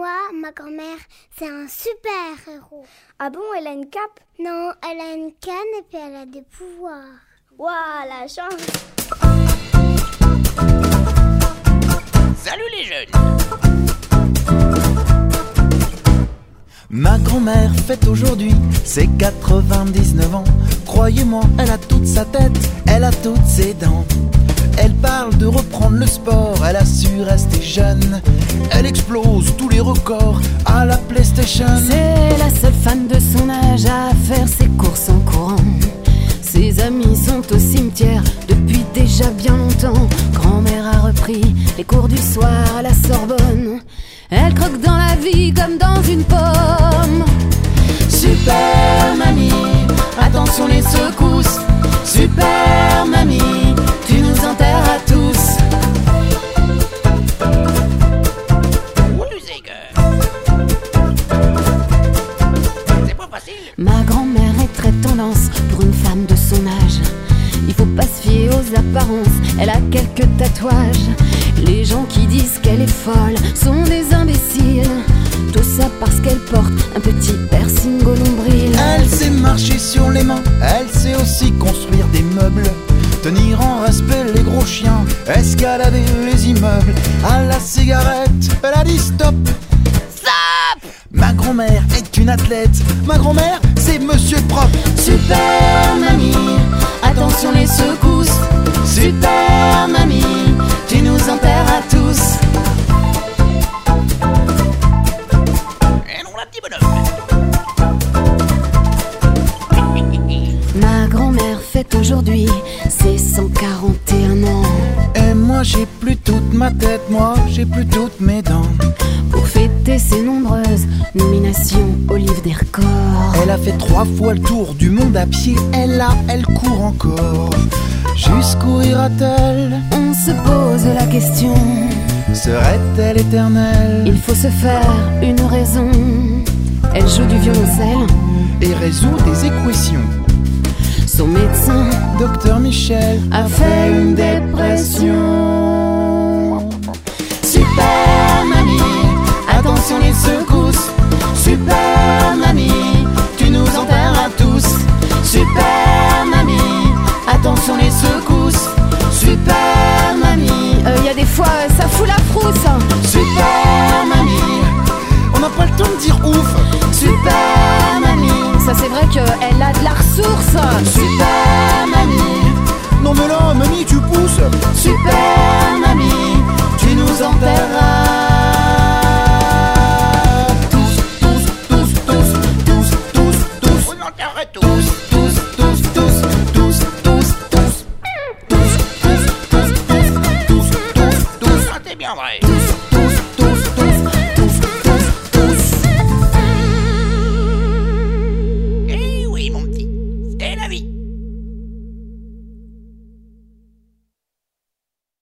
moi, ma grand-mère, c'est un super-héros. Ah bon, elle a une cape? Non, elle a une canne et puis elle a des pouvoirs. Waouh, la chance! Salut les jeunes! Ma grand-mère fête aujourd'hui ses 99 ans. Croyez-moi, elle a toute sa tête, elle a toutes ses dents. Elle parle de reprendre le sport, elle a su rester jeune. Elle explose tous les records à la PlayStation. C'est la seule femme de son âge à faire ses courses en courant. Ses amis sont au cimetière depuis déjà bien longtemps. Grand-mère a repris les cours du soir à la Sorbonne. Elle croque dans la vie comme dans une pomme. Super mamie, attention les secousses. Super mamie, tu nous enterres à tous. C'est pas facile. Ma grand-mère est très tendance pour une femme de son âge. Il faut pas se fier aux apparences, elle a quelques tatouages. Les gens qui disent qu'elle est folle sont des imbéciles. Tout ça parce qu'elle porte un petit piercing au nombril. Elle sait marcher sur les mains, elle sait aussi construire des meubles. Tenir en respect les gros chiens, escalader les immeubles. À la cigarette, elle a dit stop. Stop! Ma grand-mère est une athlète, ma grand-mère c'est Monsieur Propre. Super mamie, attention les secousses. Super mamie, tu nous enterres à tous. Et non, la petite bonhomme. Ma grand-mère fête aujourd'hui ses 141 ans. Et moi j'ai plus toute ma tête, moi j'ai plus toutes mes dents. Pour fêter ses nombreuses nominations au livre des records. Elle a fait 3 fois le tour du monde à pied, elle court encore. Jusqu'où ira-t-elle? On se pose la question, serait-elle éternelle? il faut se faire une raison. Elle joue du violoncelle Et résout des équations. Son médecin, Docteur Michel, a fait une dépression. Super mamie, attention les secousses. Super mamie, tu nous enterres à tous. Super mamie, attention les secousses. Super mamie, Y a des fois, ça fout la frousse. super mamie, on n'a pas le temps de dire ouf. Super mamie, Ça c'est vrai qu'elle a de la ressource. super mamie, non mais là mamie tu pousses. Super mamie, tu nous enterreras. Tous, tous, tous, tous, tous, tous, tous. Vous m'enterrez tous. Tous, tous, tous, tous, tous, tous, tous, tous, tous, tous, tous, tous, tous, tous. Ah, c'est bien vrai. Tous,